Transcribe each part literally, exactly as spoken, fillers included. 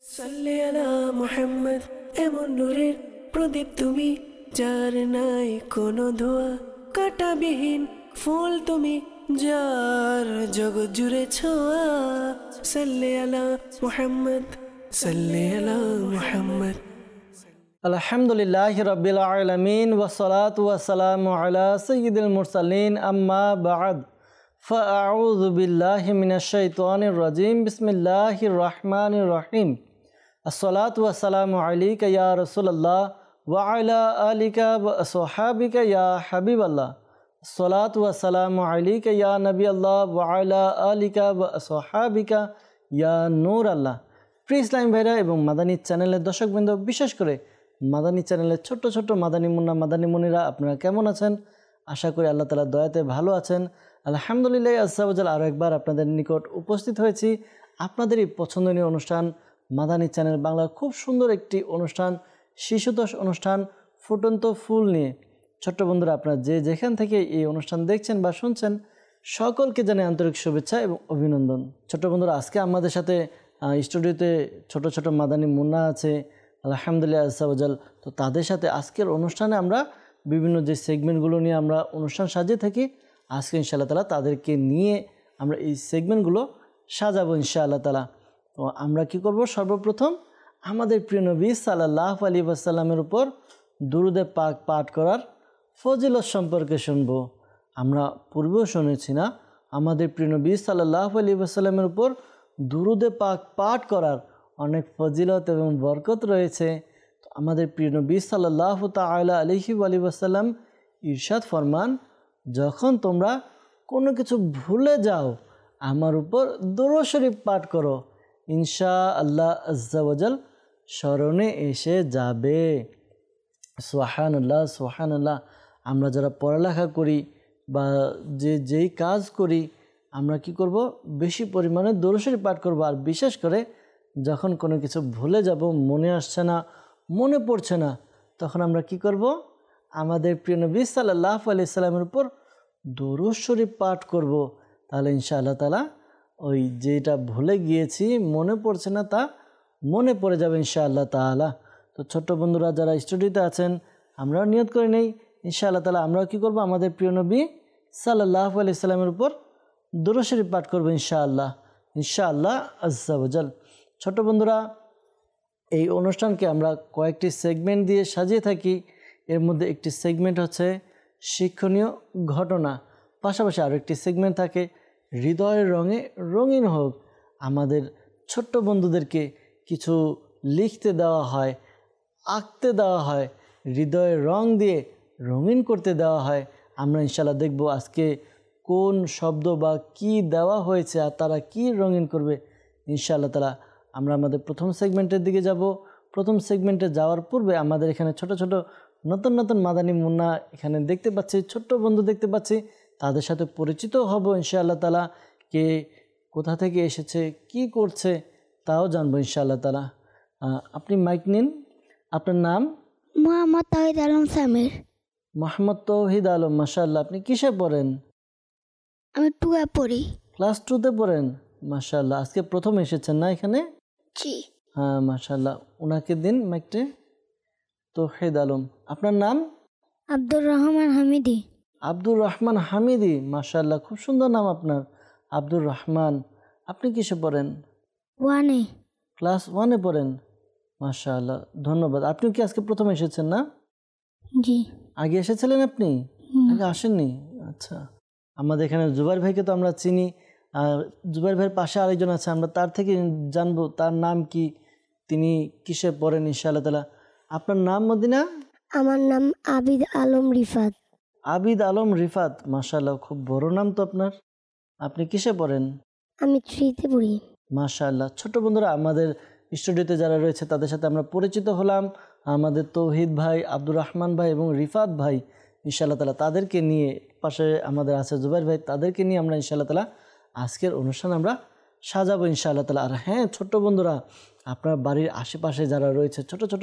সাল্লি আলা মুহাম্মদ, এমন নূরের প্রদীপ তুমি, যার নাই কোনো ধোয়া, কাঁটাবিহীন ফুল তুমি, যার জগৎ জুড়ে ছোঁয়া। সাল্লি আলা মুহাম্মদ, সাল্লি আলা মুহাম্মদ। আলহামদুলিল্লাহি রাব্বিল আলামিন ওয়াসসালাতু ওয়াসসালামু আলা সাইয়্যিদিল মুরসালিন, আম্মা বা'দ। ফাআউযু বিল্লাহি মিনাশ শাইতানির রাজিম। বিসমিল্লাহির রাহমানির রহিম। আসসালাতু ওয়াসসালামু আলাইকা ইয়া রাসূলুল্লাহ ওয়া আলা আলিকা ওয়া আসহাবিকা ইয়া হাবিবাল্লাহ। আসসালাতু ওয়াসসালামু আলাইকা ইয়া নবিয়াল্লাহ ওয়া আলা আলিকা ওয়া আসহাবিকা ইয়া নূরাল্লাহ। প্রিয় ইসলামী ভাইরা এবং মাদানী চ্যানেলের দর্শকবৃন্দ, বিশেষ করে মাদানী চ্যানেলের ছোট্ট ছোট্ট মাদানী মুন্না মাদানী মুনিরা, আপনারা কেমন আছেন? আশা করি আল্লাহ তাআলার দয়াতে ভালো আছেন। আলহামদুলিল্লাহ আজ্জা ওয়া জাল আরও একবার আপনাদের নিকট উপস্থিত হয়েছি আপনাদেরই পছন্দনীয় অনুষ্ঠান মাদানী চ্যানেল বাংলার খুব সুন্দর একটি অনুষ্ঠান, শিশুতোষ অনুষ্ঠান ফুটন্ত ফুল নিয়ে। ছোট্ট বন্ধুরা, আপনারা যে যেখান থেকে এই অনুষ্ঠান দেখছেন বা শুনছেন, সকলকে জানাই আন্তরিক শুভেচ্ছা এবং অভিনন্দন। ছোট্ট বন্ধুরা, আজকে আমাদের সাথে স্টুডিওতে ছোট ছোট মাদানী মুন্না আছে, আলহামদুলিল্লাহ আজ্জা ওয়া জাল। তো তাদের সাথে আজকের অনুষ্ঠানে আমরা বিভিন্ন যে সেগমেন্টগুলো নিয়ে আমরা অনুষ্ঠান সাজিয়ে থাকি, আজকে ইনশাআল্লাহ তাআলা তাদেরকে নিয়ে আমরা এই সেগমেন্টগুলো সাজাবো ইনশাআল্লাহ তাআলা। তো আমরা কি করব, সর্বপ্রথম আমাদের প্রিয় নবী সাল্লাল্লাহু আলাইহি ওয়াসাল্লামের উপর দুরূদে পাক পাঠ করার ফজিলত সম্পর্কে শুনব। আমরা পূর্বেও শুনেছি না, আমাদের প্রিয় নবী সাল্লাল্লাহু আলাইহি ওয়াসাল্লামের উপর দুরূদে পাক পাঠ করার অনেক ফজিলত এবং বরকত রয়েছে। তো আমাদের প্রিয় নবী সাল্লাল্লাহু তাআলা আলাইহি ওয়াসাল্লাম ইরশাদ ফরমান, যখন তোমরা কোনো কিছু ভুলে যাও আমার উপর দুরূদ শরীফ পাঠ করো, ইনশাআল্লাহ আজ্জা ওয়া জাল স্মরণে এসে যাবে। সুবহানাল্লাহ সুবহানাল্লাহ। আমরা যারা পড়ালেখা করি বা যে যেই কাজ করি, আমরা কি করব, বেশি পরিমাণে দুরূদ শরীফ পাঠ করব। আর বিশেষ করে যখন কোনো কিছু ভুলে যাব, মনে আসছে না, মনে পড়ছে না, তখন আমরা কি করব, আমাদের প্রিয় নবী সাল্লাল্লাহু আলাইহি সাল্লামের উপর দুরূদ শরীফ পাঠ করব। তাহলে ইনশাআল্লাহ তাআলা ওই যেটা ভুলে গিয়েছি, মনে পড়ছে না, তা মনে পড়ে যাবে ইনশাআল্লাহ তাআলা। তো ছোট্ট বন্ধুরা যারা স্টুডিওতে আছেন, আমরাও নিয়ত করে নেই ইনশাআল্লাহ তাআলা আমরাও কী করব, আমাদের প্রিয় নবী সাল্লাল্লাহু আলাইহি সাল্লামের উপর দুরূদ শরীফ পাঠ করব ইনশাআল্লাহ ইনশাআল্লাহ আজ্জা ওয়া জাল। ছোট্ট বন্ধুরা, এই অনুষ্ঠানকে আমরা কয়েকটি সেগমেন্ট দিয়ে সাজিয়ে থাকি। এর মধ্যে একটি সেগমেন্ট হচ্ছে শিক্ষণীয় ঘটনা, পাশাপাশি আরও একটি সেগমেন্ট থাকে হৃদয়ের রঙে রঙিন হোক। আমাদের ছোট্ট বন্ধুদেরকে কিছু লিখতে দেওয়া হয়, আঁকতে দেওয়া হয়, হৃদয়ের রং দিয়ে রঙিন করতে দেওয়া হয়। আমরা ইনশাআল্লাহ দেখব আজকে কোন শব্দ বা কি দেওয়া হয়েছে আর তারা কি রঙিন করবে ইনশাআল্লাহ তাআলা। আমরা আমাদের প্রথম সেগমেন্টের দিকে যাব। প্রথম সেগমেন্টে যাওয়ার পূর্বে আমাদের এখানে ছোট ছোট নতুন নতুন মাদানী মুন্না এখানে দেখতে পাচ্ছি, ছোট্ট বন্ধু দেখতে পাচ্ছি, তাদের সাথে পরিচিত হব ইনশাআল্লাহ তাআলা। কে কোথা থেকে এসেছে, কি করছে, তাও জানবো ইনশাআল্লাহ তাআলা। আপনি মাইক নিন। আপনার নাম? মোহাম্মদ তৌহিদ আলম সামির। মোহাম্মদ তৌহিদ আলম, মাশাআল্লাহ। আপনি কিসে পড়েন? আমি টুয়ে পড়ি। ক্লাস টুতে পড়েন, মাশাআল্লাহ। আজকে প্রথম এসেছেন না এখানে? জি। হ্যাঁ, মাশাআল্লাহ। ওনাকে দিন মাইকটা। তৌহিদ আলম। আপনার নাম? আব্দুর রহমান হামিদি। আব্দুর রহমান হামিদি, মাশাআল্লাহ, খুব সুন্দর নাম আপনার, আব্দুর রহমান। আপনি কিসে পড়েন? ওয়ানে। ক্লাস ওয়ানে পড়েন, মাশাআল্লাহ, ধন্যবাদ। আপনিও কি আজকে প্রথম এসেছেন না? জি। আগে এসেছিলেন আপনি? আগে আসেননি? আচ্ছা। আমাদের এখানে জুবাইর ভাইকে তো আমরা চিনি, আর জুবাইর ভাইয়ের পাশে আরেকজন আছে, আমরা তার থেকে জানবো তার নাম কি, তিনি কিসে পড়েন ইনশাআল্লাহ তাআলা। আপনার নাম মদিনা? আমার নাম আবিদ আলম রিফাত। আবিদ আলম রিফাত, মাশাআল্লাহ, খুব বড় নাম তো আপনার। আপনি কিসে পড়েন? আমি থ্রিতে পড়ি। মাশাআল্লাহ। ছোট্ট বন্ধুরা, আমাদের স্টুডিওতে যারা রয়েছে তাদের সাথে আমরা পরিচিত হলাম। আমাদের তৌহিদ ভাই, আব্দুর রহমান ভাই এবং রিফাত ভাই, ইনশাআল্লাহ তাআলা তাদেরকে নিয়ে, পাশে আমাদের আছে জুবাইর ভাই, তাদেরকে নিয়ে আমরা ইনশাআল্লাহ তাআলা আজকের অনুষ্ঠান আমরা সাজাবো ইনশাআল্লাহ তাআলা। আর হ্যাঁ ছোট্ট বন্ধুরা, আপনার বাড়ির আশেপাশে যারা রয়েছে ছোট ছোট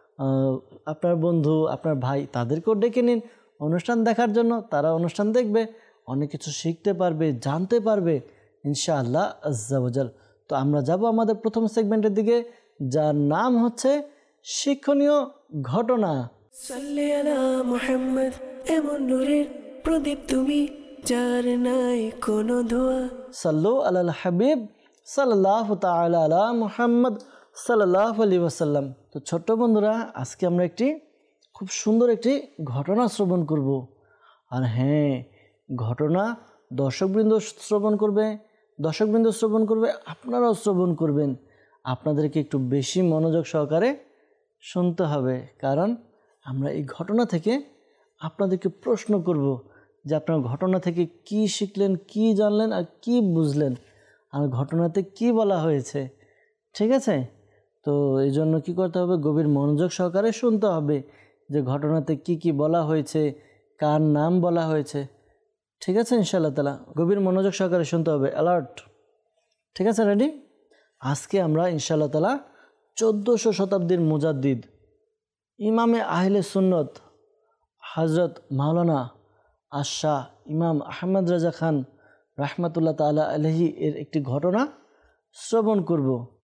আপনার বন্ধু, আপনার ভাই, তাদেরকেও ডেকে নিন অনুষ্ঠান দেখার জন্য। তারা অনুষ্ঠান দেখবে, অনেক কিছু শিখতে পারবে, জানতে পারবে ইনশাআল্লাহ আজ্জা ওয়া জাল। তো আমরা যাব আমাদের প্রথম সেগমেন্টের দিকে, যার নাম হচ্ছে শিক্ষণীয় ঘটনা। সাল্লি আলা মুহাম্মদ, এমন নূরের প্রদীপ তুমি, যার নাই কোনো ধোয়া। সাল্লু আলাল হাবিব সাল্লাল্লাহু তাআলা আলা মুহাম্মদ সাল্লাল্লাহু আলাইহি ওয়াসাল্লাম। তো ছোট্ট বন্ধুরা, আজকে আমরা একটি খুব সুন্দর একটি ঘটনা শ্রবণ করব। আর হ্যাঁ, ঘটনা দর্শকবৃন্দ শ্রবণ করবে, দর্শকবৃন্দ শ্রবণ করবে, আপনারাও শ্রবণ করবেন। আপনাদেরকে একটু বেশি মনোযোগ সহকারে শুনতে হবে, কারণ আমরা এই ঘটনা থেকে আপনাদেরকে প্রশ্ন করব যে আপনার ঘটনা থেকে কি শিখলেন, কি জানলেন আর কি বুঝলেন, আর ঘটনাতে কি বলা হয়েছে। ঠিক আছে? তো এই জন্য কী করতে হবে, গভীর মনোযোগ সহকারে শুনতে হবে যে ঘটনাতে কি কি বলা হয়েছে, কার নাম বলা হয়েছে। ঠিক আছে? ইনশাআল্লাহ তাআলা গভীর মনোযোগ সহকারে শুনতে হবে। অ্যালার্ট। ঠিক আছে? রেডি? আজকে আমরা ইনশাআল্লাহ তাআলা চোদ্দোশো শতাব্দীর মুজাদ্দিদ ইমামে আহলে সুন্নত হযরত মাওলানা আশাহ ইমাম আহমদ রাজা খান রাহমাতুল্লাহ তাআলা আলাইহি এর একটি ঘটনা শ্রবণ করব।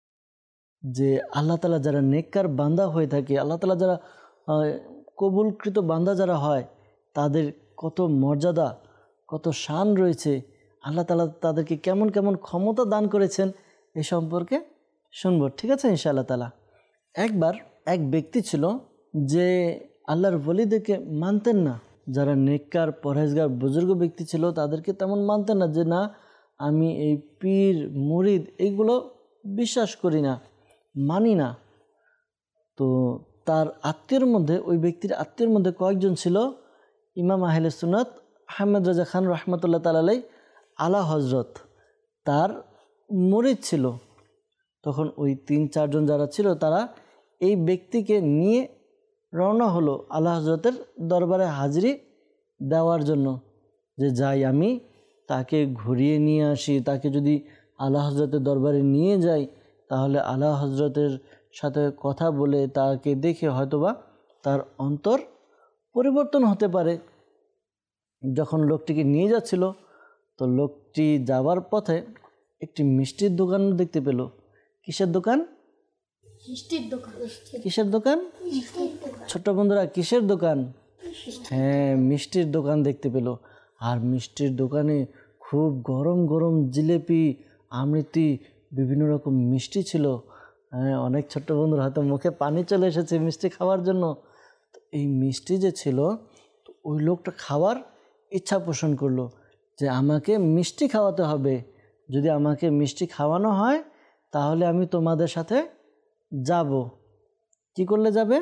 যে আল্লাহ তাআলা যারা নেককার বান্দা হয়ে থাকে, আল্লাহ তাআলা যারা কবুলকৃত বান্দা যারা হয়, তাদের কত মর্যাদা, কত শান রয়েছে, আল্লাহ তাআলা তাদেরকে কেমন কেমন ক্ষমতা দান করেছেন, এ সম্পর্কে শুনব। ঠিক আছে? ইনশাআল্লাহ তাআলা। একবার এক ব্যক্তি ছিল যে আল্লাহর ওলিদেরকে মানতেন না। যারা নেককার পরহেজগার বুজুর্গ ব্যক্তি ছিল, তাদেরকে তেমন মানতেন না, যে না আমি এই পীর মুরিদ এইগুলো বিশ্বাস করি না, মানি না। তো তার আত্মীয়র মধ্যে, ওই ব্যক্তির আত্মীয়র মধ্যে কয়েকজন ছিল ইমাম আহলে সুন্নাত আহমদ রাজা খান রহমতুল্লাহ তাআলা আলাইহি আলা হজরত, তার মুরিদ ছিল। তখন ওই তিন চারজন যারা ছিল, তারা এই ব্যক্তিকে নিয়ে রওনা হলো আলা হজরতের দরবারে হাজিরি দেওয়ার জন্য, যে যাই আমি তাকে ঘুরিয়ে নিয়ে আসি, তাকে যদি আলা হজরতের দরবারে নিয়ে যাই, তাহলে আলা হজরতের সাথে কথা বলে তাকে দেখে হয়তোবা তার অন্তর পরিবর্তন হতে পারে। যখন লোকটিকে নিয়ে যাচ্ছিল, তো লোকটি যাবার পথে একটি মিষ্টির দোকান দেখতে পেল। কিসের দোকান? মিষ্টির দোকান। কিসের দোকান? ছোট্ট বন্ধুরা, কিসের দোকান? হ্যাঁ, মিষ্টির দোকান দেখতে পেল। আর মিষ্টির দোকানে খুব গরম গরম জিলেপি, আমৃতি, বিভিন্ন রকম মিষ্টি ছিল। হ্যাঁ, অনেক ছোট্ট বন্ধুরা হয়তো মুখে পানি চলে এসেছে মিষ্টি খাওয়ার জন্য। তো এই মিষ্টি যে ছিল, তো ওই লোকটা খাওয়ার ইচ্ছা পোষণ করলো যে আমাকে মিষ্টি খাওয়াতে হবে। যদি আমাকে মিষ্টি খাওয়ানো হয়, তাহলে আমি তোমাদের সাথে যাব। কি করলে যাবে?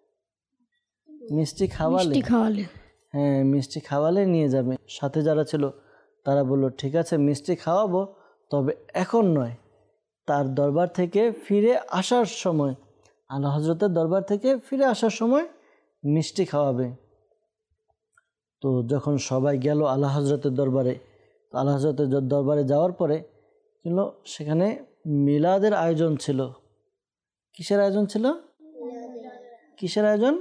মিষ্টি খাওয়ালে। খাওয়ালে হ্যাঁ, মিষ্টি খাওয়ালে নিয়ে যাবে। সাথে যারা ছিল তারা বলল, ঠিক আছে মিষ্টি খাওয়াবো, তবে এখন নয়, তার দরবার থেকে ফিরে আসার সময়, আলা হজরতের দরবার থেকে ফিরে আসার সময় মিষ্টি খাওয়াবে। তো যখন সবাই গেল আলা হজরতের দরবারে, তো আলা হজরতের দরবারে যাওয়ার পরে কিন্তু সেখানে মিলাদের আয়োজন ছিল। কিসের আয়োজন ছিল? কিসের আয়োজন?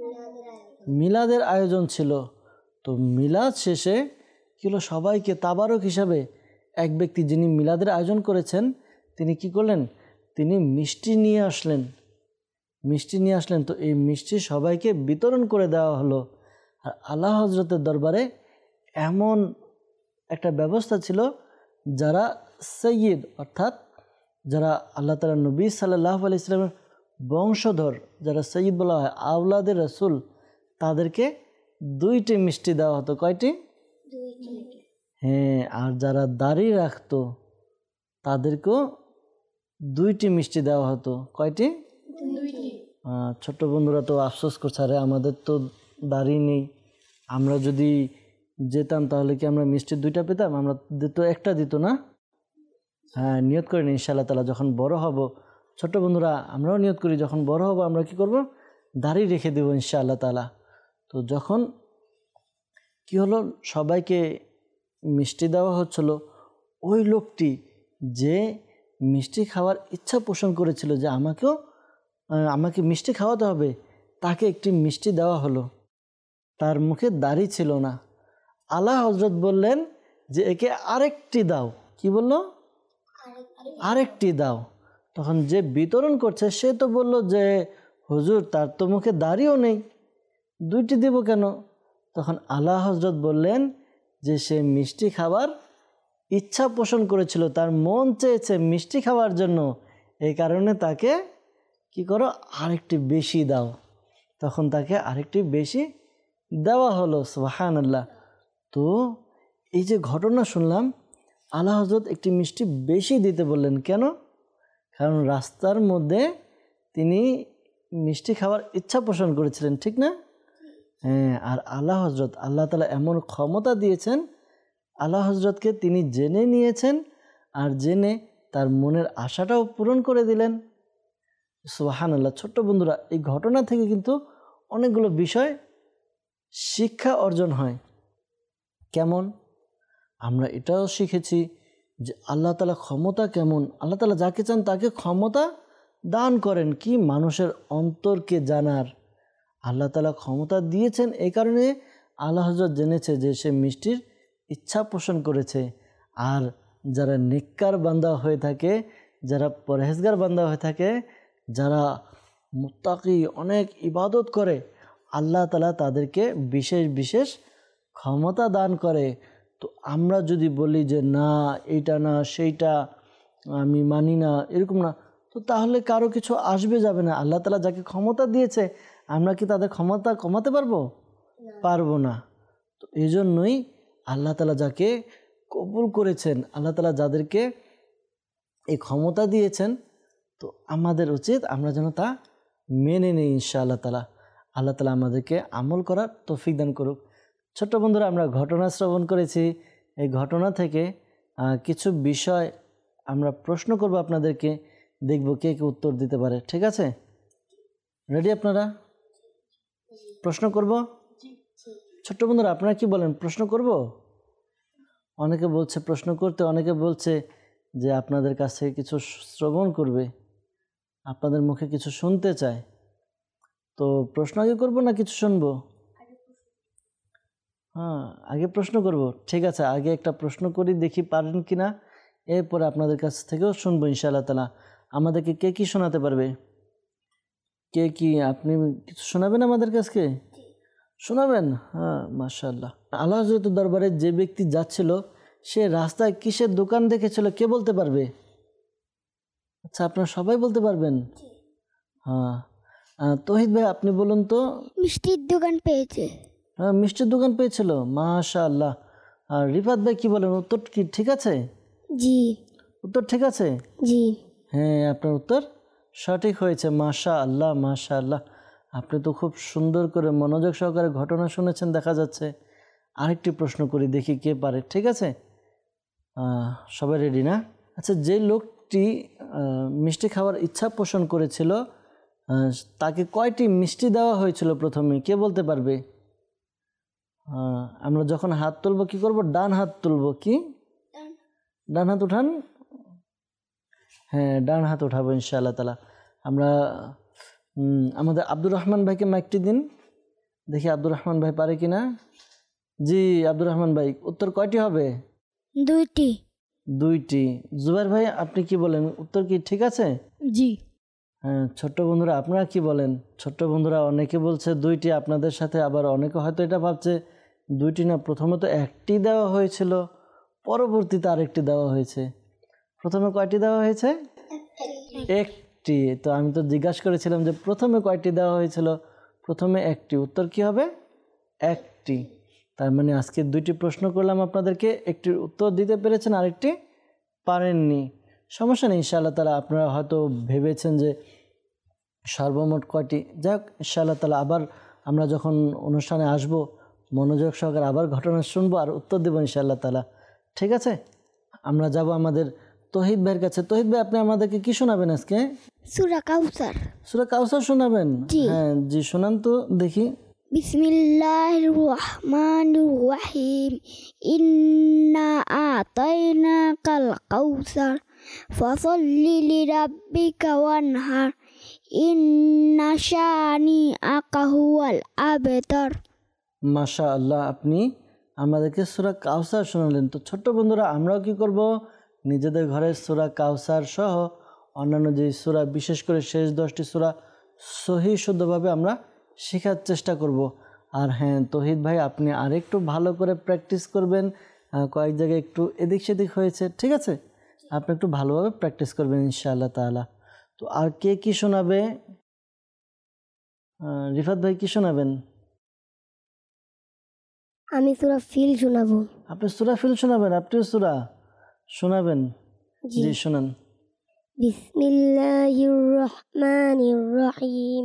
মিলাদের আয়োজন ছিল। তো মিলাদ শেষে কিলো সবাইকে তাবারক হিসাবে এক ব্যক্তি যিনি মিলাদের আয়োজন করেছেন, তিনি কি করলেন? তিনি মিষ্টি নিয়ে আসলেন। মিষ্টি নিয়ে আসলেন তো এই মিষ্টি সবাইকে বিতরণ করে দেওয়া হলো। আর আলা হজরতের দরবারে এমন একটা ব্যবস্থা ছিল, যারা সৈয়দ অর্থাৎ যারা আল্লাহ তাআলা নবী সাল্লাল্লাহু আলাইহি ওয়াসাল্লামের বংশধর, যারা সৈয়দ বলা হয়, আওলাদের রাসূল, তাদেরকে দুইটি মিষ্টি দেওয়া হতো। কয়টি? হ্যাঁ, আর যারা দাড়ি রাখতো তাদেরকেও দুইটি মিষ্টি দেওয়া হতো। কয়টি? ছোট্ট বন্ধুরা তো আফসোস করছে, আরে আমাদের তো দাড়ি নেই, আমরা যদি যেতাম তাহলে কি আমরা মিষ্টি দুইটা পেতাম? আমরা দিত একটা দিত না? হ্যাঁ, নিয়ত করেন ইনশাআল্লাহ তাআলা যখন বড় হব, ছোট্ট বন্ধুরা আমরাও নিয়ত করি যখন বড় হব আমরা কি করব? দাড়ি রেখে দেব ইনশাআল্লাহ তাআলা। তো যখন কি হলো, সবাইকে মিষ্টি দেওয়া হচ্ছিল, ওই লোকটি যে মিষ্টি খাওয়ার ইচ্ছা পোষণ করেছিল যে আমাকেও আমাকে মিষ্টি খাওয়াতে হবে, তাকে একটি মিষ্টি দেওয়া হলো। তার মুখে দাড়ি ছিল না। আলা হজরত বললেন যে একে আরেকটি দাও। কি বলল? আরেকটি দাও। তখন যে বিতরণ করছে সে তো বলল যে হুজুর তার তো মুখে দাড়িও নেই, দুইটি দেব কেন? তখন আলা হজরত বললেন যে সে মিষ্টি খাবার ইচ্ছা পোষণ করেছিল, তার মন চেয়েছে মিষ্টি খাওয়ার জন্য, এই কারণে তাকে কি করো আরেকটি বেশি দাও। তখন তাকে আরেকটি বেশি দেওয়া হলো। সুবহানাল্লাহ। তো এই যে ঘটনা শুনলাম, আলা হজরত একটি মিষ্টি বেশি দিতে বললেন কেন? কারণ রাস্তার মধ্যে তিনি মিষ্টি খাওয়ার ইচ্ছা পোষণ করেছিলেন, ঠিক না? হ্যাঁ, আর আলা হজরত আল্লাহ তাআলা এমন ক্ষমতা দিয়েছেন, আলা হজরতকে তিনি জেনে নিয়েছেন আর জেনে তার মনের আশাটাও পূরণ করে দিলেন। সুবহানাল্লাহ। ছোট্ট বন্ধুরা, এই ঘটনা থেকে কিন্তু অনেকগুলো বিষয় শিক্ষা অর্জন হয়। কেমন? আমরা এটাও শিখেছি যে আল্লাহ তাআলা ক্ষমতা কেমন, আল্লাহ তাআলা যাকে চান তাকে ক্ষমতা দান করেন কি মানুষের অন্তরকে জানার। আল্লাহ তাআলা ক্ষমতা দিয়েছেন, এই কারণে আলা হজরত জেনেছে যে সে মিষ্টির ইচ্ছা পোষণ করেছে। আর যারা নেককার বান্দা হয়ে থাকে, যারা পরহেজগার বান্দা হয়ে থাকে, যারা মুত্তাকি অনেক ইবাদত করে, আল্লাহ তাআলা তাদেরকে বিশেষ বিশেষ ক্ষমতা দান করে। তো আমরা যদি বলি যে না এইটা না সেইটা আমি মানি না, এরকম না, তো তাহলে কারো কিছু আসবে যাবে না। আল্লাহ তাআলা যাকে ক্ষমতা দিয়েছে আমরা কি তাদের ক্ষমতা কমাতে পারবো? পারবো না। তো এই জন্যই আল্লাহ তাআলা যাকে কবুল করেছেন, আল্লাহ তাআলা যাদেরকে এই ক্ষমতা দিয়েছেন, তো আমাদের উচিত আমরা যেন তা মেনে নিই ইনশাআল্লাহ তাআলা। আল্লাহ তাআলা আমাদেরকে আমল করার তৌফিক দান করুক। ছোট্ট বন্ধুরা, আমরা ঘটনা শ্রবণ করেছি। এই ঘটনা থেকে কিছু বিষয় আমরা প্রশ্ন করব আপনাদেরকে, দেখব কে কে উত্তর দিতে পারে। ঠিক আছে? রেডি আপনারা? প্রশ্ন করব? ছোট্ট বন্ধুরা, আপনারা কি বলেন, প্রশ্ন করব? অনেকে বলছে প্রশ্ন করতে, অনেকে বলছে যে আপনাদের কাছ থেকে কিছু শ্রবণ করবে, আপনাদের মুখে কিছু শুনতে চায়। তো প্রশ্ন আগে করব না কিছু শুনবো? হ্যাঁ, আগে প্রশ্ন করব। ঠিক আছে, আগে একটা প্রশ্ন করি, দেখি পারেন কি না, এরপরে আপনাদের কাছ থেকেও শুনবো ইনশাআল্লাহ তাআলা। আমাদেরকে কে কি শোনাতে পারবে? কে কি আপনি কিছু শোনাবেন আমাদের কাছকে? শোনাবেন? হ্যাঁ, মাশাআল্লাহ। আল্লাহ হযরতের দরবারে যে ব্যক্তি যাচ্ছিল সে রাস্তায় কিসের দোকান দেখেছিল, কে বলতে পারবে? আচ্ছা, আপনারা সবাই বলতে পারবেন? হ্যাঁ, তৌহিদ ভাই আপনি বলুন তো। মিষ্টির দোকান পেয়েছে। হ্যাঁ, মিষ্টির দোকান পেয়েছিল, মাশাআল্লাহ। আর রিফাত ভাই কি বলেন, উত্তর কি ঠিক আছে? জি। উত্তর ঠিক আছে? জি। হ্যাঁ, আপনার উত্তর সঠিক হয়েছে, মাশাআল্লাহ মাশাআল্লাহ। আপনি তো খুব সুন্দর করে মনোযোগ সহকারে ঘটনা শুনেছেন দেখা যাচ্ছে। আরেকটি প্রশ্ন করি, দেখি কে পারে। ঠিক আছে, সবাই রেডি না? আচ্ছা, যে লোকটি মিষ্টি খাওয়ার ইচ্ছা পোষণ করেছিল তাকে কয়টি মিষ্টি দেওয়া হয়েছিল প্রথমে, কে বলতে পারবে? আমরা যখন হাত তুলব কি করব? ডান হাত তুলব। কি ডান হাত উঠান? হ্যাঁ, ডান হাত উঠাবো ইনশাআল্লাহ তাআলা। আমরা আমাদের আব্দুর রহমান ভাইকে মাইকটি দিন, দেখি আব্দুর রহমান ভাই পারে কিনা। জি আব্দুর রহমান ভাই, উত্তর কয়টি হবে? দুইটি। দুইটি। জুবাইর ভাই আপনি কি বলেন, উত্তর কি ঠিক আছে? জি। হ্যাঁ, ছোট্ট বন্ধুরা আপনারা কি বলেন? ছোট্ট বন্ধুরা অনেকে বলছে দুইটি, আপনাদের সাথে আবার অনেকে হয়তো এটা ভাবছে দুইটি না, প্রথমে তো একটি দেওয়া হয়েছিল, পরবর্তীতে আরেকটি দেওয়া হয়েছে। প্রথমে কয়টি দেওয়া হয়েছে? একটি। তো আমি তো জিজ্ঞাসা করেছিলাম যে প্রথমে কয়টি দেওয়া হয়েছিল, প্রথমে একটি। উত্তর কি হবে? একটি। তার মানে আজকে দুইটি প্রশ্ন করলাম আপনাদেরকে, একটির উত্তর দিতে পেরেছেন, আরেকটি পারেননি। সমস্যা নেই ইনশাআল্লাহ তাআলা। আপনারা হয়তো ভেবেছেন যে সর্বমোট কয়টি, যাই হোক ইনশাআল্লাহ তাআলা আবার আমরা যখন অনুষ্ঠানে আসব মনোযোগ সহকারে আবার ঘটনা শুনবো আর উত্তর দেবো ইনশাআল্লাহ তাআলা। ঠিক আছে, আমরা যাব আমাদের তৌহিদ ভাইয়ের কাছে। তৌহিদ ভাই আপনি আমাদেরকে কি শোনাবেন আজকে? সূরা কাউসার। সূরা কাউসার শোনাবেন? হ্যাঁ জি, শোনান তো দেখি। বিসমিল্লাহির রহমানির রহিম। ইন্না আতাইনাকাল কাউসার ফাসাল্লি লিরাব্বিকা ওয়ানহার ইন্না শানিআকা হুয়াল আবতার। মাশাআল্লাহ, আপনি আমাদেরকে সূরা কাউসার শোনালেন। তো ছোট্ট বন্ধুরা আমরাও কি করব, নিজেদের ঘরে সূরা কাউসার সহ অন্যান্য যে সূরা, বিশেষ করে শেষ দশটি সূরা সহি শুদ্ধভাবে আমরা শেখার চেষ্টা করব। আর হ্যাঁ তৌহিদ ভাই, আপনি আরেকটু ভালো করে প্র্যাকটিস করবেন, কয়েক জায়গায় একটু এদিক সেদিক হয়েছে, ঠিক আছে? আপনি একটু ভালোভাবে প্র্যাকটিস করবেন ইনশাআল্লাহ তাআলা। তো আর কে কি শোনাবে? রিফাত ভাই কি শোনাবেন? আমি সূরা ফিল শোনাবো। আপনি সূরা ফিল শোনাবেন? আপনিও সূরা শোনাবেন? জি শোনান। বিসমিল্লাহির রহমানির রহিম।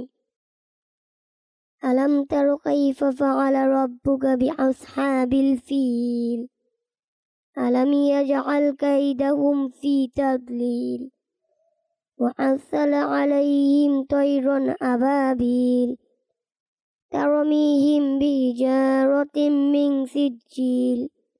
আলাম তারা কাইফা ফাআলা রাব্বুকা বিআসহাবিল ফিল আলাম ইয়াজআল কাইদাহুম ফি তাদলিল ওয়া আরসালা আলাইহিম তায়রান আবাবিল তারমিহিম বিহিজারাতিম মিন সিজ্জিল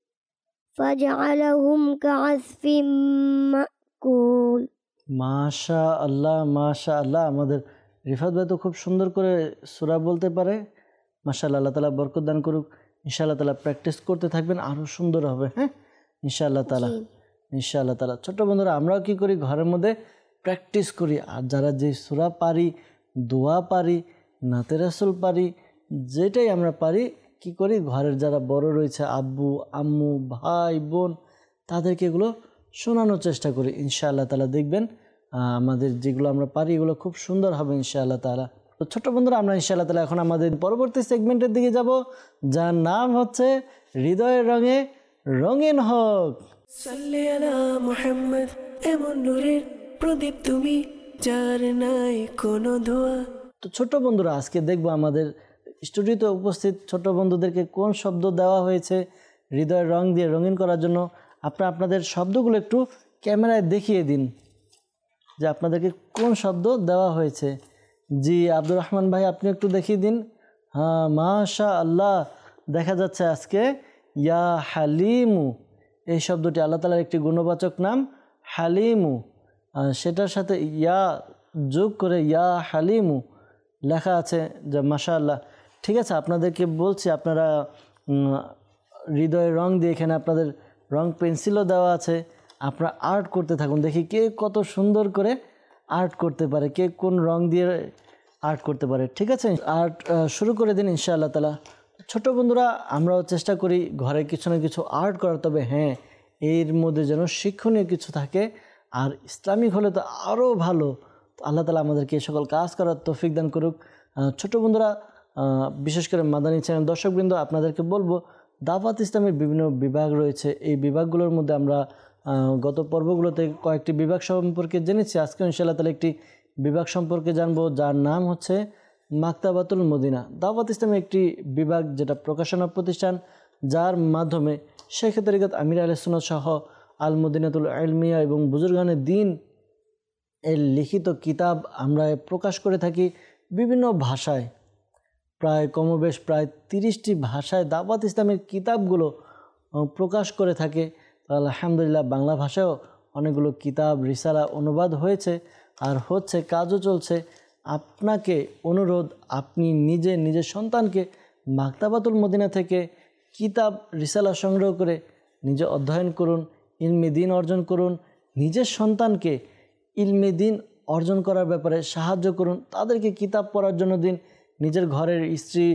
ফাজআলাহুম কাআসফিম মাকুল। মাশা আল্লাহ, মাশা আল্লাহ। আমাদের রিফাত ভাই তো খুব সুন্দর করে সূরা বলতে পারে। মাশাআল্লাহ, আল্লাহ তাআলা বরকত দান করুক। ইনশাআল্লাহ তাআলা প্র্যাকটিস করতে থাকবেন, আরও সুন্দর হবে। হ্যাঁ ইনশাআল্লাহ তাআলা, ইনশাআল্লাহ তাআলা। ছোট্ট বন্ধুরা, আমরাও কি করি, ঘরের মধ্যে প্র্যাকটিস করি। আর যারা যে সূরা পারি, দোয়া পারি, নাতে রাসূল পারি, যেটাই আমরা পারি, কি করি, ঘরের যারা বড় রয়েছে, আব্বু আম্মু ভাই বোন, তাদেরকে এগুলো শোনানোর চেষ্টা করি। ইনশাআল্লাহ তাআলা দেখবেন আমাদের যেগুলো আমরা পারি এগুলো খুব সুন্দর হবে ইনশাআল্লাহ তাআলা। তো ছোট্ট বন্ধুরা, আমরা ইনশাআল্লাহ তাআলা এখন আমাদের পরবর্তী সেগমেন্টের দিকে যাব, যার নাম হচ্ছে হৃদয়ের রঙে রঙিন হোক। সাল্লি আলা মুহাম্মদ, এমন নূরের প্রদীপ তুমি, যার নাই কোনো ধোয়া। তো ছোট্ট বন্ধুরা, আজকে দেখব আমাদের স্টুডিওতে উপস্থিত ছোট বন্ধুদেরকে কোন শব্দ দেওয়া হয়েছে হৃদয়ের রং দিয়ে রঙিন করার জন্য। আপনারা আপনাদের শব্দগুলো একটু ক্যামেরায় দেখিয়ে দিন যে আপনাদেরকে কোন শব্দ দেওয়া হয়েছে। জি আব্দুর রহমান ভাই, আপনি একটু দেখিয়ে দিন। হ্যাঁ মাশা আল্লাহ, দেখা যাচ্ছে আজকে ইয়া হালিমু, এই শব্দটি আল্লাহ তাআলার একটি গুণবাচক নাম হালিমু, সেটার সাথে ইয়া যোগ করে ইয়া হালিমু লেখা আছে, যে মাশা আল্লাহ। ঠিক আছে, আপনাদেরকে বলছি, আপনারা হৃদয়ের রং দিয়ে এখানে আপনাদের রং পেন্সিলও দেওয়া আছে, আপনারা আর্ট করতে থাকুন, দেখি কে কত সুন্দর করে আর্ট করতে পারে, কে কোন রং দিয়ে আর্ট করতে পারে। ঠিক আছে, আর্ট শুরু করে দিন ইনশাআল্লাহ তাআলা। ছোট বন্ধুরা, আমরাও চেষ্টা করি ঘরে কিছু না কিছু আর্ট করার, তবে হ্যাঁ এর মধ্যে যেন শিক্ষণীয় কিছু থাকে, আর ইসলামিক হলে তো আরও ভালো। তো আল্লাহ তাআলা আমাদেরকে এই সকল কাজ করার তৌফিক দান করুক। ছোট বন্ধুরা, বিশেষ করে মাদানী চ্যানেল দর্শকবৃন্দ, আপনাদেরকে বলবো দাওয়াত ইসলামের বিভিন্ন বিভাগ রয়েছে। এই বিভাগগুলোর মধ্যে আমরা গত পর্বগুলোতে কয়েকটি বিভাগ সম্পর্কে জেনেছি। আজকে ইনশাআল্লাহ তাআলা একটি বিভাগ সম্পর্কে জানবো, যার নাম হচ্ছে মাকতাবাতুল মদিনা। দাওয়াত ইসলামের একটি বিভাগ, যেটা প্রকাশনা প্রতিষ্ঠান, যার মাধ্যমে শেখ তরিকত আমির আহলে সুন্নাত সহ আল মদিনাতুল ইলমিয়া এবং বুজুর্গানে দ্বীন এর লিখিত কিতাব আমরা প্রকাশ করে থাকি বিভিন্ন ভাষায়। প্রায় কমবেশ প্রায় তিরিশটি ভাষায় দাওয়াত ইসলামের কিতাবগুলো প্রকাশ করে থাকে। আলহামদুলিল্লাহ, বাংলা ভাষায়ও অনেকগুলো কিতাব রিসালা অনুবাদ হয়েছে আর হচ্ছে, কাজও চলছে। আপনাকে অনুরোধ, আপনি নিজে নিজের সন্তানকে মাকতাবাতুল মদিনা থেকে কিতাব রিসালা সংগ্রহ করে নিজে অধ্যয়ন করুন, ইলমে দ্বীন অর্জন করুন। নিজের সন্তানকে ইলমে দ্বীন অর্জন করার ব্যাপারে সাহায্য করুন, তাদেরকে কিতাব পড়ার জন্য দিন। নিজের ঘরের স্ত্রী,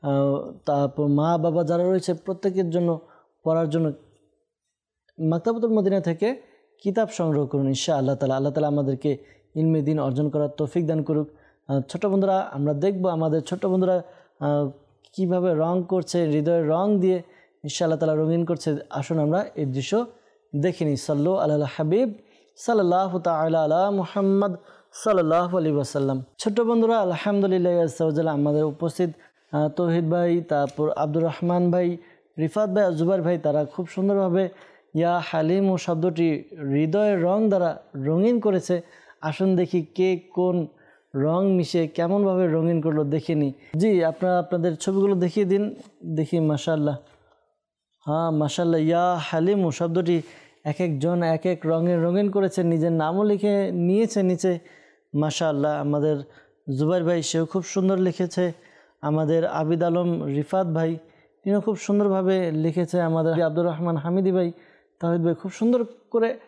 তারপর মা বাবা যারা রয়েছে, প্রত্যেকের জন্য পড়ার জন্য মাকতাবাতুল মদিনা থেকে কিতাব সংগ্রহ করুন ইনশাআল্লাহ তাআলা। আল্লাহ তাআলা আমাদেরকে ইলমে দ্বীন অর্জন করার তৌফিক দান করুক। ছোট বন্ধুরা, আমরা দেখব আমাদের ছোট বন্ধুরা কিভাবে রং করছে, হৃদয়ের রং দিয়ে ইনশাআল্লাহ তাআলা রঙিন করছে। আসুন আমরা এই দৃশ্য দেখিনি। সাল্লু আলা হাবিব সাল্লাল্লাহু তাআলা আলা মুহাম্মদ সাল্লাল্লাহু আলাইহি ওয়াসাল্লাম। ছোট বন্ধুরা, আলহামদুলিল্লাহ আযza আমাদের উপস্থিত তৌহিদ ভাই, তারপর আব্দুর রহমান ভাই, রিফাত ভাই, জুবাইর ভাই, তারা খুব সুন্দরভাবে ইয়া হালিম ও শব্দটি হৃদয়ের রং দ্বারা রঙিন করেছে। আসুন দেখি কে কোন রং মিশে কেমনভাবে রঙিন করলো, দেখে নিই। জি, আপনারা আপনাদের ছবিগুলো দেখিয়ে দিন, দেখি। মাশাআল্লাহ, হ্যাঁ মাশাআল্লাহ, ইয়া হালিম ও শব্দটি এক একজন এক এক রঙের রঙিন করেছে, নিজের নামও লিখে নিয়েছে নিচে। মাশাআল্লাহ, আমাদের জুবাইর ভাই, সেও খুব সুন্দর লিখেছে। আমাদের আবিদ আলম রিফাত ভাই, তিনিও খুব সুন্দরভাবে লিখেছে। আমাদের আব্দুর রহমান হামিদি ভাই, তাহিদ ভাই খুব সুন্দর করে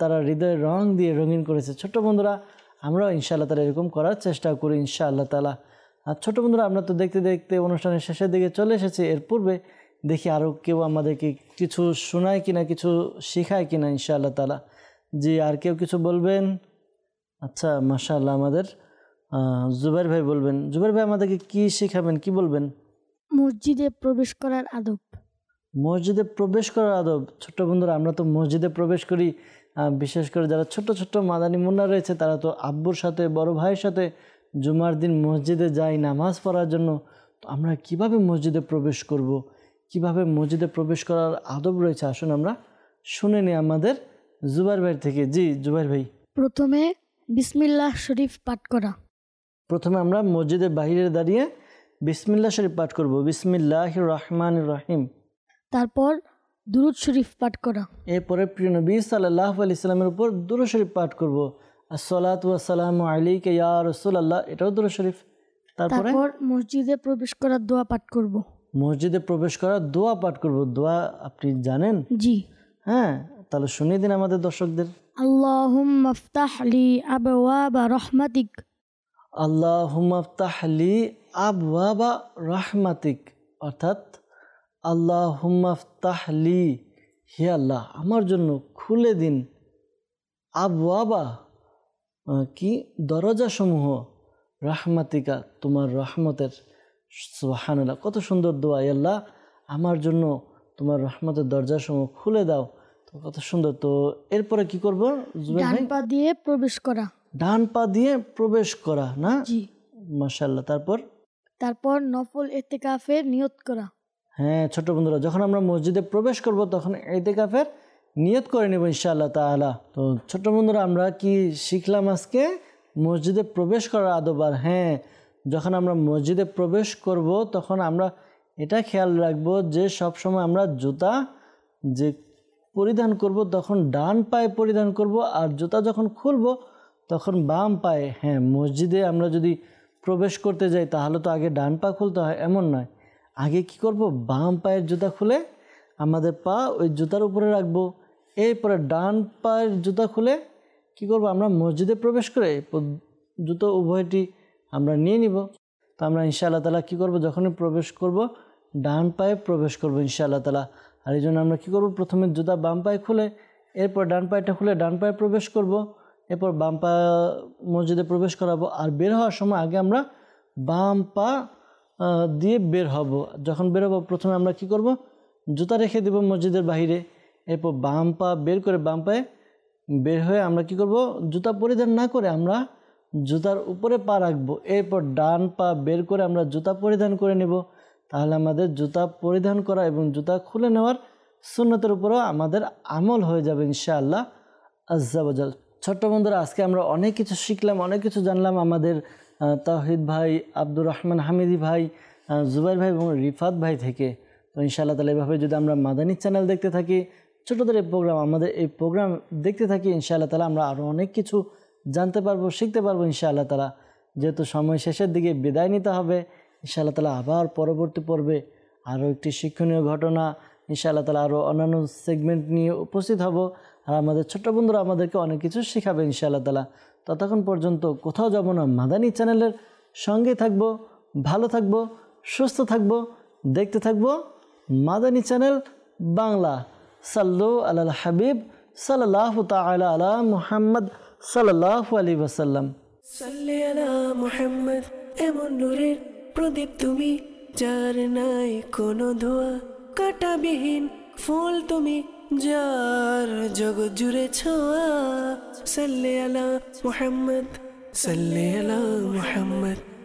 তারা হৃদয়ের রং দিয়ে রঙিন করেছে। ছোট্ট বন্ধুরা, আমরাও ইনশাআল্লাহ তালা এরকম করার চেষ্টা করি ইনশাআল্লাহ তালা। আর ছোটো বন্ধুরা, আমরা তো দেখতে দেখতে অনুষ্ঠানের শেষের দিকে চলে এসেছি। এর পূর্বে দেখি আরও কেউ আমাদেরকে কিছু শোনায় কিনা, কিছু শেখায় কিনা ইনশাআল্লাহ তালা। জি, আর কেউ কিছু বলবেন? আচ্ছা, মাশাআল্লাহ, আমাদের জুবাইর ভাই বলবেন। জুবাইর ভাই আমাদেরকে কি শেখাবেন, কি বলবেন? মসজিদে প্রবেশ করার আদব। মসজিদে প্রবেশ করার আদব। ছোট্ট বন্ধুরা, আমরা তো মসজিদে প্রবেশ করি, বিশেষ করে যারা ছোট ছোট মাদানী মুন্না রয়েছে তারা তো আব্বুর সাথে, বড় ভাইয়ের সাথে জুমার দিন মসজিদে যাই নামাজ পড়ার জন্য। তো আমরা কিভাবে মসজিদে প্রবেশ করব, কিভাবে মসজিদে প্রবেশ করার আদব রয়েছে, আসুন আমরা শুনে নিই আমাদের জুবাইর ভাই থেকে। জি জুবাইর ভাই। প্রথমে বিসমিল্লাহ শরীফ পাঠ করা। প্রথমে আমরা মসজিদের বাইরে দাঁড়িয়ে বিসমিল্লাহ শরীফ পাঠ করব, বিসমিল্লাহির রহমানির রহিম। তারপর দুরূদ শরীফ পাঠ করা। এরপরে প্রিয় নবী সাল্লাল্লাহু আলাইহি সাল্লামের উপর দুরূদ শরীফ পাঠ করব, আসসালাতু ওয়াসসালামু আলাইকা ইয়া রাসূলুল্লাহ, এটাও দুরূদ শরীফ। তারপরে তারপর মসজিদে প্রবেশ করার দোয়া পাঠ করব। মসজিদে প্রবেশ করার দোয়া পাঠ করব। দোয়া আপনি জানেন? জি। হ্যাঁ, তাহলে শুনিয়ে দিন আমাদের দর্শকদের। আল্লাহুম্মা ইফতাহ লি আবওয়াবা রাহমাতিক। আল্লাহুম্মা ইফতাহ লি আবওয়াবা রাহমাতিক, অর্থাৎ আল্লাহুম্মা ইফতাহ লি, হে আল্লাহ আমার জন্য খুলে দিন, আবওয়াবা কি, দরজাসমূহ, রাহমাতিকা, তোমার রহমতের। সুবহানাল্লাহ, কত সুন্দর দোয়া। আল্লাহ আমার জন্য তোমার রহমতের দরজাসমূহ খুলে দাও। তো কত সুন্দর। তো এরপরে কি করব জুবাইর ভাই? ডান পা দিয়ে প্রবেশ করা। ডান পা দিয়ে প্রবেশ করা না? জি। মাশাআল্লাহ। তারপর তারপর নফল ইতিকাফের নিয়ত করা। হ্যাঁ ছোট বন্ধুরা, যখন আমরা মসজিদে প্রবেশ করব তখন ইতিকাফের নিয়ত করে নেব ইনশাআল্লাহ তাআলা। তো ছোট বন্ধুরা, আমরা কি শিখলাম আজকে? মসজিদে প্রবেশ করার আদব। আর হ্যাঁ, যখন আমরা মসজিদে প্রবেশ করব তখন আমরা এটা খেয়াল রাখব যে সব সময় আমরা জুতা যে পরিধান করব তখন ডান পায়ে পরিধান করব, আর জুতা যখন খুলব তখন বাম পায়ে। হ্যাঁ, মসজিদে আমরা যদি প্রবেশ করতে যাই তাহলে তো আগে ডান পা খুলতে হয়, এমন নয়। আগে কি করব, বাম পায়ের জুতা খুলে আমাদের পা ওই জুতার উপরে রাখবো। এরপরে ডান পায়ের জুতা খুলে কি করব, আমরা মসজিদে প্রবেশ করে জুতো উভয়টি আমরা নিয়ে নিব। তো আমরা ইনশাআল্লাহ তাআলা কী করব, যখনই প্রবেশ করব ডান পায়ে প্রবেশ করব ইনশাআল্লাহ তাআলা। আর এই জন্য আমরা কী করব, প্রথমে জুতা বাম পায়ে খুলে এরপর ডান পায়েটা খুলে ডান পায়ে প্রবেশ করব, এরপর বাম পা মসজিদে প্রবেশ করাবো। আর বের হওয়ার সময় আগে আমরা বাম পা দিয়ে বের হব। যখন বের হবো প্রথমে আমরা কি করব, জুতা রেখে দেব মসজিদের বাইরে, এরপর বাম পা বের করে বাম পায়ে বের হয়ে আমরা কি করব, জুতা পরিধান না করে আমরা জুতার উপরে পা রাখবো। এরপর ডান পা বের করে আমরা জুতা পরিধান করে নেব। তাহলে আমাদের জুতা পরিধান করা এবং জুতা খুলে নেওয়ার সুন্নতের উপরও আমাদের আমল হয়ে যাবে ইনশাআল্লাহ আজ্জা ওয়াজাল। ছোট্ট বন্ধুরা, আজকে আমরা অনেক কিছু শিখলাম, অনেক কিছু জানলাম আমাদের তাওহিদ ভাই, আব্দুর রহমান হামিদি ভাই, জুবাইর ভাই এবং রিফাত ভাই থেকে। তো ইনশাআল্লাহ তাহলে এভাবে যদি আমরা মাদানী চ্যানেল দেখতে থাকি, ছোটোদের এই প্রোগ্রাম, আমাদের এই প্রোগ্রাম দেখতে থাকি, ইনশাআল্লাহ তাআলা আমরা আরও অনেক কিছু জানতে পারবো, শিখতে পারবো ইনশাআল্লাহ তাআলা। যেহেতু সময় শেষের দিকে বিদায় নিতে হবে, ইনশাআল্লাহ তাআলা আবার পরবর্তী পর্বে আরও একটি শিক্ষণীয় ঘটনা ইনশাআল্লাহ তাআলা আরও অন্যান্য সেগমেন্ট নিয়ে উপস্থিত হব। আর আমাদের ছোট্ট বন্ধুরা আমাদেরকে অনেক কিছু শেখাবে ইনশাআল্লাহ তাআলা। ততক্ষণ পর্যন্ত কোথাও যাব না, মাদানী চ্যানেলের সঙ্গে থাকবো, ভালো থাকবো, সুস্থ থাকবো, দেখতে থাকবো মাদানী চ্যানেল বাংলা। সাল্লু আলাল হাবিব সাল্লাল্লাহু তাআলা আলা মুহাম্মদ সাল্লাল্লাহু আলাইহি ওয়াসাল্লাম। সাল্লি আলা মুহাম্মদ, এমন নূরের প্রদীপ তুমি, যার নাই কোনো ধোয়া, কাঁটাবিহীন ফুল তুমি, যার জগৎ জুড়ে ছোঁয়া। সাল্লি আলা মুহাম্মদ, সাল্লি আলা মুহাম্মদ।